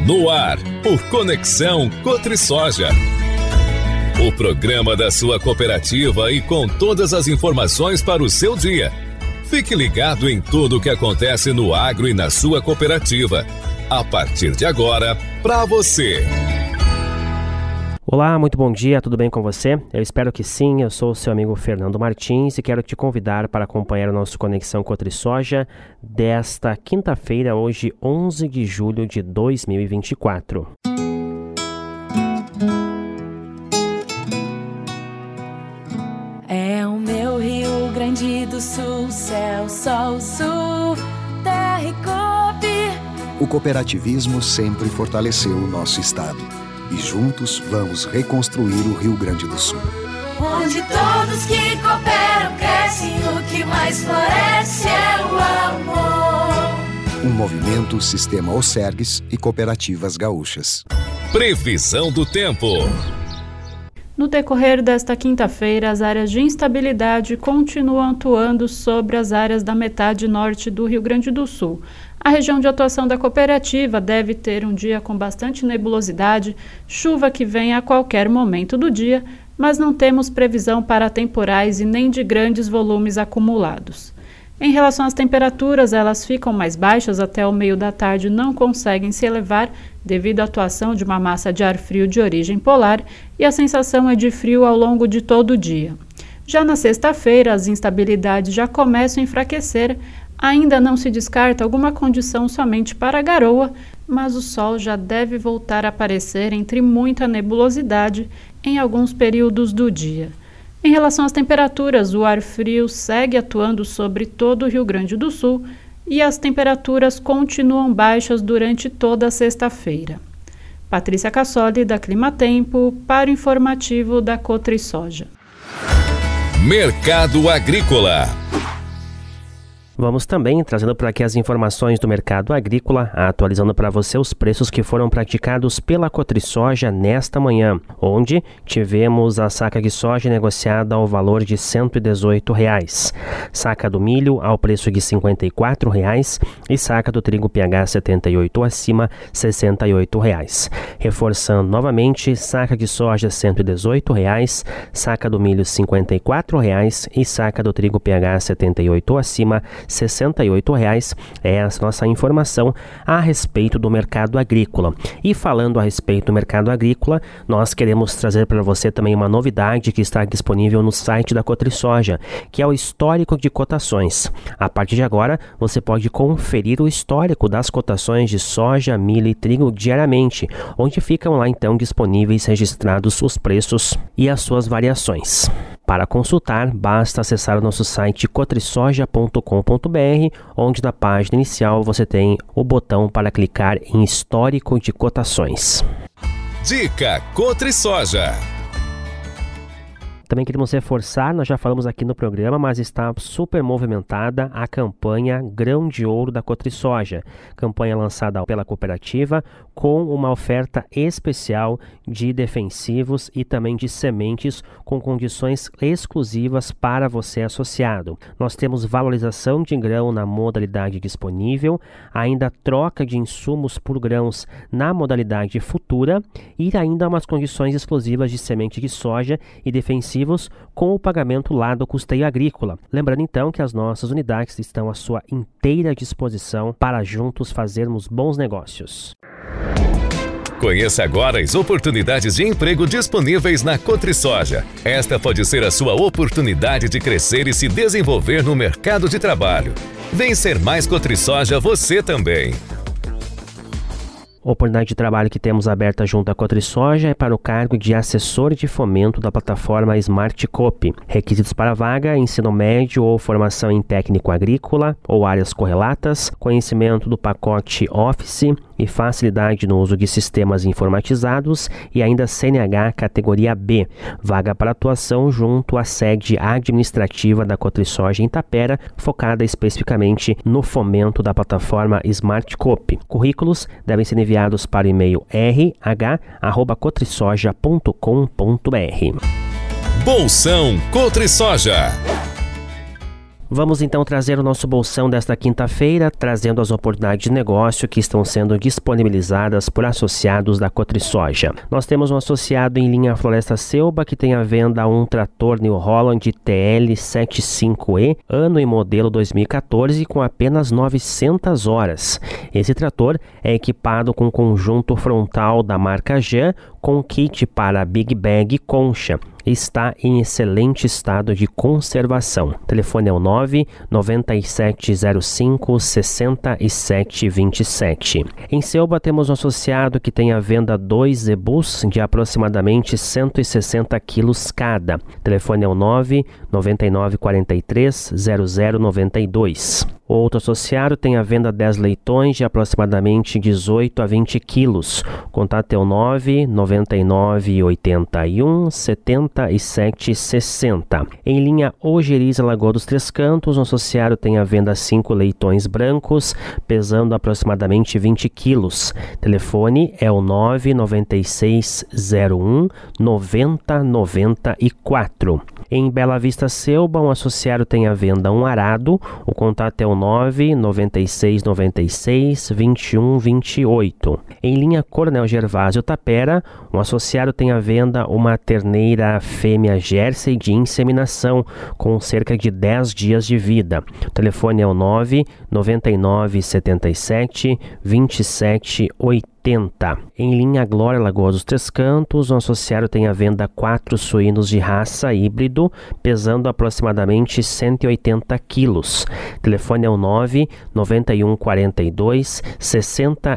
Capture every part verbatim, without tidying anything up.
No ar, o Conexão Cotrisoja. O programa da sua cooperativa e com todas as informações para o seu dia. Fique ligado em tudo o que acontece no agro e na sua cooperativa. A partir de agora, para você. Olá, muito bom dia, tudo bem com você? Eu espero que sim, eu sou o seu amigo Fernando Martins e quero te convidar para acompanhar o nosso Conexão Cotrisoja desta quinta-feira, hoje onze de julho de dois mil e vinte e quatro. É o meu Rio Grande do Sul, céu, sol, sul, terra e coop. O cooperativismo sempre fortaleceu o nosso estado. E juntos vamos reconstruir o Rio Grande do Sul. Onde todos que cooperam crescem, o que mais floresce é o amor. Um movimento Sistema Osergues e Cooperativas Gaúchas. Previsão do tempo. No decorrer desta quinta-feira, as áreas de instabilidade continuam atuando sobre as áreas da metade norte do Rio Grande do Sul. A região de atuação da cooperativa deve ter um dia com bastante nebulosidade, chuva que vem a qualquer momento do dia, mas não temos previsão para temporais e nem de grandes volumes acumulados. Em relação às temperaturas, elas ficam mais baixas até o meio da tarde e não conseguem se elevar devido à atuação de uma massa de ar frio de origem polar e a sensação é de frio ao longo de todo o dia. Já na sexta-feira, as instabilidades já começam a enfraquecer. Ainda não se descarta alguma condição somente para a garoa, mas o sol já deve voltar a aparecer entre muita nebulosidade em alguns períodos do dia. Em relação às temperaturas, o ar frio segue atuando sobre todo o Rio Grande do Sul e as temperaturas continuam baixas durante toda a sexta-feira. Patrícia Cassoli, da Climatempo, para o informativo da Cotrisoja. Mercado Agrícola. Vamos também trazendo por aqui as informações do mercado agrícola, atualizando para você os preços que foram praticados pela Cotrisoja nesta manhã, onde tivemos a saca de soja negociada ao valor de cento e dezoito reais, saca do milho ao preço de cinquenta e quatro reais e saca do trigo P H setenta e oito acima, sessenta e oito reais. Reforçando novamente, saca de soja cento e dezoito reais, saca do milho cinquenta e quatro reais e saca do trigo P H setenta e oito acima, sessenta e oito reais. É a nossa informação a respeito do mercado agrícola. E falando a respeito do mercado agrícola, nós queremos trazer para você também uma novidade que está disponível no site da Cotrisoja, que é o histórico de cotações. A partir de agora, você pode conferir o histórico das cotações de soja, milho e trigo diariamente, onde ficam lá então disponíveis registrados os preços e as suas variações. Para consultar, basta acessar o nosso site cotrisoja ponto com ponto b r, onde na página inicial você tem o botão para clicar em histórico de cotações. Dica Cotrisoja. Também queremos reforçar, nós já falamos aqui no programa, mas está super movimentada a campanha Grão de Ouro da Cotrisoja. Campanha lançada pela cooperativa com uma oferta especial de defensivos e também de sementes com condições exclusivas para você associado. Nós temos valorização de grão na modalidade disponível, ainda troca de insumos por grãos na modalidade futura e ainda umas condições exclusivas de semente de soja e defensivos com o pagamento lá do custeio agrícola. Lembrando então que as nossas unidades estão à sua inteira disposição para juntos fazermos bons negócios. Conheça agora as oportunidades de emprego disponíveis na Cotrisoja. Esta pode ser a sua oportunidade de crescer e se desenvolver no mercado de trabalho. Vem ser mais Cotrisoja você também. A oportunidade de trabalho que temos aberta junto à Cotrisoja é para o cargo de assessor de fomento da plataforma Smart Coop. Requisitos para a vaga: ensino médio ou formação em técnico agrícola ou áreas correlatas, conhecimento do pacote Office e facilidade no uso de sistemas informatizados e ainda C N H categoria B. Vaga para atuação junto à sede administrativa da Cotrisoja em Tapera, focada especificamente no fomento da plataforma Smart Coop. Currículos devem ser enviados para o e-mail r h arroba cotrisoja ponto com ponto b r. Bolsão Cotrisoja. Vamos então trazer o nosso bolsão desta quinta-feira, trazendo as oportunidades de negócio que estão sendo disponibilizadas por associados da Cotrisoja. Nós temos um associado em linha Floresta Selba que tem à venda um trator New Holland T L setenta e cinco E, ano e modelo dois mil e quatorze, com apenas novecentas horas. Esse trator é equipado com conjunto frontal da marca Jean, com kit para Big Bag Concha. Está em excelente estado de conservação. O telefone é o nove nove sete zero cinco seis sete dois sete. Em Selba temos um associado que tem à venda dois Zebus de aproximadamente cento e sessenta quilos cada. O telefone é o nove nove nove quatro três zero zero nove dois. Outro associado tem à venda dez leitões de aproximadamente dezoito a vinte quilos. O contato é o nove nove nove oito um sete sete seis zero. Em linha Ojeriza Lagoa dos Três Cantos, um associado tem à venda cinco leitões brancos, pesando aproximadamente vinte quilos. Telefone é o nove nove seis zero um nove zero nove quatro. Em Bela Vista Selba, um associado tem à venda um arado. O contato é o nove nove seis nove seis dois um dois oito. Em linha Coronel Gervásio Tapera, um associado tem à venda uma terneira fêmea Jersey de inseminação com cerca de dez dias de vida. O telefone é o nove nove nove sete sete dois sete oito. Em linha Glória Lagoa dos Três Cantos, um associado tem à venda quatro suínos de raça híbrido, pesando aproximadamente cento e oitenta quilos. O telefone é o nove nove um quatro dois seis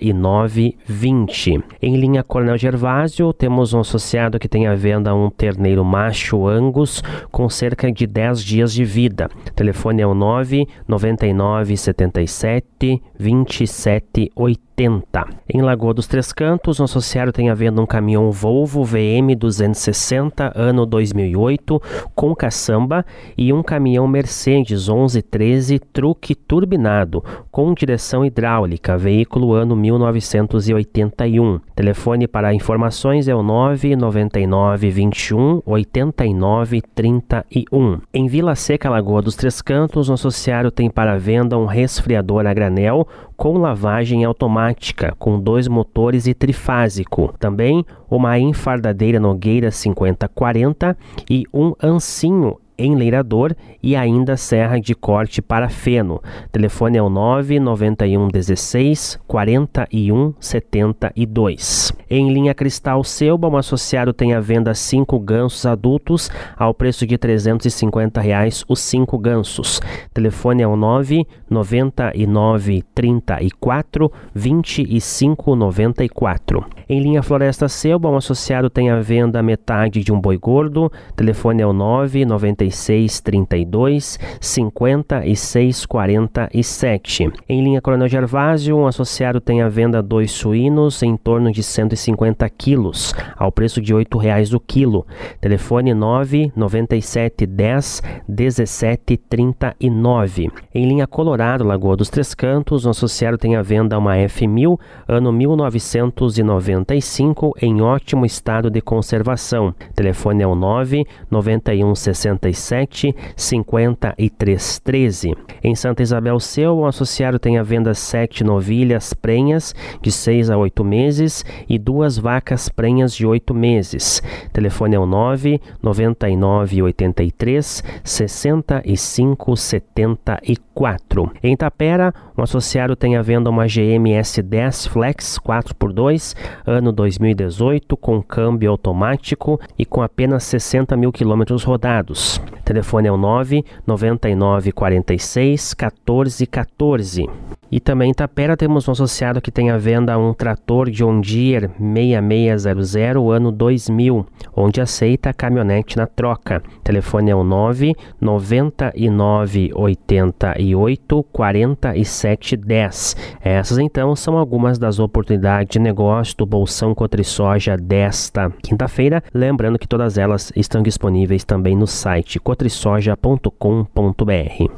nove dois zero. Em linha Coronel Gervásio, temos um associado que tem à venda um terneiro macho Angus com cerca de dez dias de vida. O telefone é o nove nove nove sete sete dois sete oito. Em Lagoa dos Três Cantos, um associado tem à venda um caminhão Volvo V M duzentos e sessenta, ano dois mil e oito, com caçamba, e um caminhão Mercedes onze treze truque turbinado, com direção hidráulica, veículo ano mil novecentos e oitenta e um. Telefone para informações é o nove nove nove dois um oito nove três um. Em Vila Seca, Lagoa dos Três Cantos, um associado tem para venda um resfriador a granel com lavagem automática, com dois motores e trifásico. Também uma enfardadeira Nogueira cinquenta quarenta e um ancinho enleirador e ainda serra de corte para feno. O telefone é o nove nove um um seis quatro um sete dois. Em linha Cristal Selba, um associado tem à venda cinco gansos adultos ao preço de trezentos e cinquenta reais os cinco gansos. O telefone é o nove nove nove três quatro dois cinco nove quatro. Em linha Floresta Selba, um associado tem à venda metade de um boi gordo. O telefone é o nove nove seis trinta e dois cinquenta e seis quarenta e sete. Em linha Coronel Gervásio, um associado tem à venda dois suínos em torno de cento e cinquenta quilos, ao preço de oito reais o quilo. Telefone nove nove sete dez dezessete trinta e nove. Em linha Colorado, Lagoa dos Três Cantos, um associado tem à venda uma F mil, ano mil novecentos e noventa e cinco, em ótimo estado de conservação. Telefone é o nove nove um sessenta e sete cinquenta e três treze. Em Santa Isabel Seu, um associado tem à venda sete novilhas prenhas de seis a oito meses e duas vacas prenhas de oito meses. Telefone é o nove nove nove oito três sessenta e cinco setenta e quatro. Em Tapera, um associado tem à venda uma G M S dez Flex quatro por dois, ano dois mil e dezoito, com câmbio automático e com apenas sessenta mil quilômetros rodados. Telefone é o nove nove nove quatro seis um quatro um quatro. E também em Tapera temos um associado que tem à venda um trator John Deere seis seis zero zero, ano dois mil, onde aceita caminhonete na troca. Telefone é o nove nove nove oito oito quatro sete um zero. Essas então são algumas das oportunidades de negócio do Bolsão Cotrisoja desta quinta-feira. Lembrando que todas elas estão disponíveis também no site cotrisoja ponto com ponto br.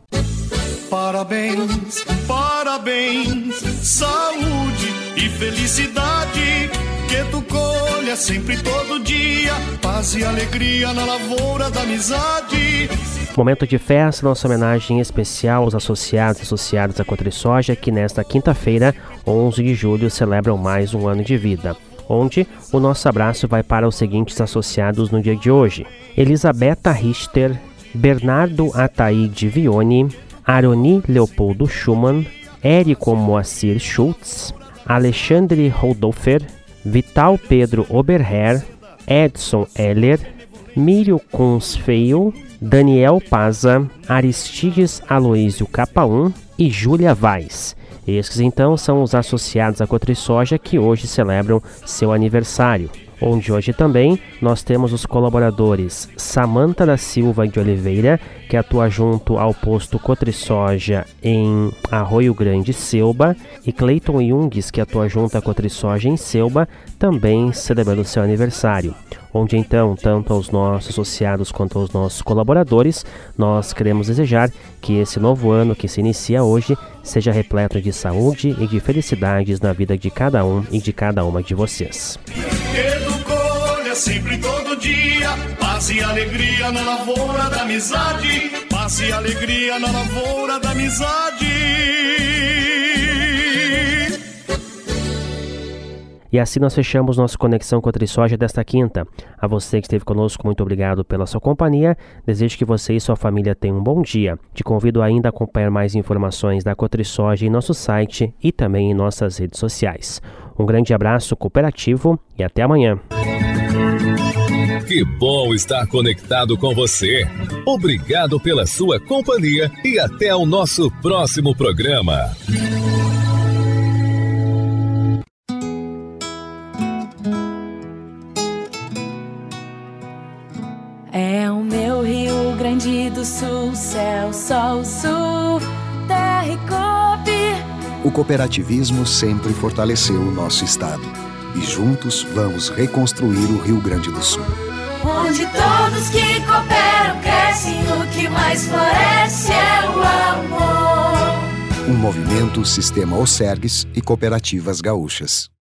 Parabéns, parabéns, saúde e felicidade, que tu colha sempre todo dia, paz e alegria na lavoura da amizade. Momento de festa, nossa homenagem especial aos associados e associadas à Cotrisoja, que nesta quinta-feira, onze de julho, celebram mais um ano de vida, onde o nosso abraço vai para os seguintes associados no dia de hoje: Elisabetta Richter, Bernardo Ataíde Vione, Aroni Leopoldo Schumann, Érico Moacir Schultz, Alexandre Rodolfer, Vital Pedro Oberher, Edson Heller, Mírio Kunsfeil, Daniel Paza, Aristides Aloísio Capaum e Júlia Vaz. Esses então são os associados à Cotrisoja que hoje celebram seu aniversário, onde hoje também nós temos os colaboradores Samanta da Silva de Oliveira, que atua junto ao posto Cotrisoja em Arroio Grande, Selba, e Cleiton Jungues, que atua junto à Cotrisoja em Selba, também celebrando seu aniversário. Onde então, tanto aos nossos associados quanto aos nossos colaboradores, nós queremos desejar que esse novo ano que se inicia hoje seja repleto de saúde e de felicidades na vida de cada um e de cada uma de vocês. Sempre todo dia, paz e alegria na lavoura da amizade, paz e alegria na lavoura da amizade. E assim nós fechamos nossa Conexão Cotrisoja desta quinta. A você que esteve conosco, muito obrigado pela sua companhia. Desejo que você e sua família tenham um bom dia. Te convido ainda a acompanhar mais informações da Cotrisoja em nosso site e também em nossas redes sociais. Um grande abraço cooperativo e até amanhã. Que bom estar conectado com você. Obrigado pela sua companhia e até o nosso próximo programa. É o meu Rio Grande do Sul, céu, sol, sul, terra e cope. O cooperativismo sempre fortaleceu o nosso estado. E juntos vamos reconstruir o Rio Grande do Sul. Onde todos que cooperam crescem, o que mais floresce é o amor. Um movimento Sistema Osergues e Cooperativas Gaúchas.